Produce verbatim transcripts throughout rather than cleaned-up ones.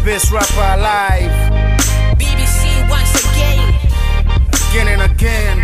best rapper alive. B B C once again. Again and again.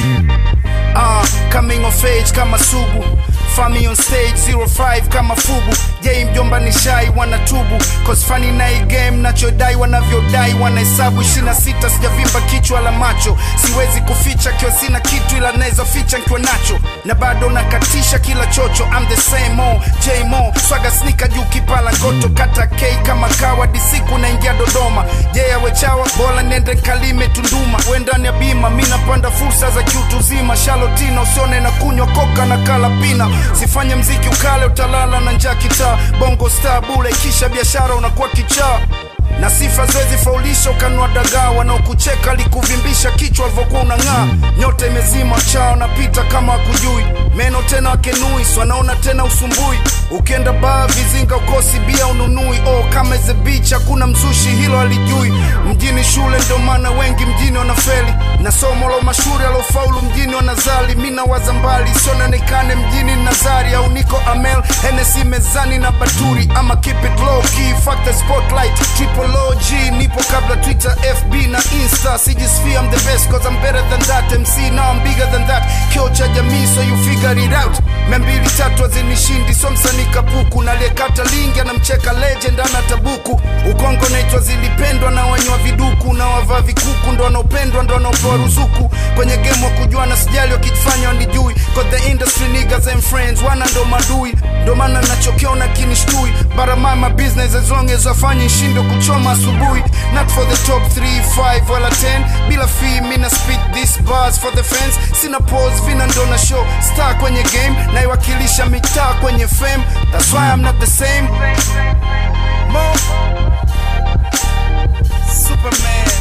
Uh, coming of age kama Sugu. Fami on stage zero five kama Fubu. Game mjomba ni shy wanatubu. Cause funny na hii game nachodai wanavyodai. Wanahesabu ishirini na sita sijavimba kichwa la macho. Siwezi kuficha kio sina kitu ila naeza ficha nkiwa nacho. Na bado nakatisha kila chocho. I'm the same old J Mo. Swaga sneaker juu kipala goto. Kata K kama kawa disiku na ingia Dodoma. Jea wechawa bola nende kalime Tunduma. Wendani ya bima mina panda fursa za kiutuzima. Shalotino usione na kunywa koka na kalapina. Sifanye mziki ukale utalala na njaa kitaa. Bongo star bule kisha biashara unakuwa kichaa. Na sifa zoezi faulisha ukanua dagaa. Wanaokucheka likuvimbisha kichwa alivyokuwa unang'aa. Nyote imezima chao napita kama wakujui. Meno tena wakenui wanaona tena usumbui. Ukienda baa vizinga ukosi bia ununui. Oh kama ze beach hakuna mzushi hilo alijui. Mjini shule ndo maana wengi mjini wanafeli. Na somo la mashuri alofaulu mjini wanazali. Mina wazambali sona nekane mjini Nazari. Au niko Amel Hennessy mezani na baturi. Ama keep it low key fuck the spotlight. Triple O G nipo kabla Twitter F B na Insta. Sijisfia I'm the best cause I'm better than that. M C now I'm bigger than that. Kio cha jamii so you figure it out. Membili tatu wazinishindi so msanii kapuku. Naliyekata lingi anamcheka legend ana tabuku. Ukongo naitwa zilipendwa na wanywa viduku. Na wavaa vikuku ndo wanaopendwa ndo wanaopewa ruzuku. Kwenye game wa kujuana sijali wakifanya wanijui. Cause the industry niggas and friends wana ndo madui. Ndo maana nachokiona kinishtui. But I mind my business as long as wafanye shindo kuchoma asubuhi. Not for the top three, five wala ten. Bila fee mina spit these bars for the fans. Sina pause vina ndo na show star kwenye game. Na iwakilisha mitaa kwenye fame. That's why I'm not the same. Mo Superman.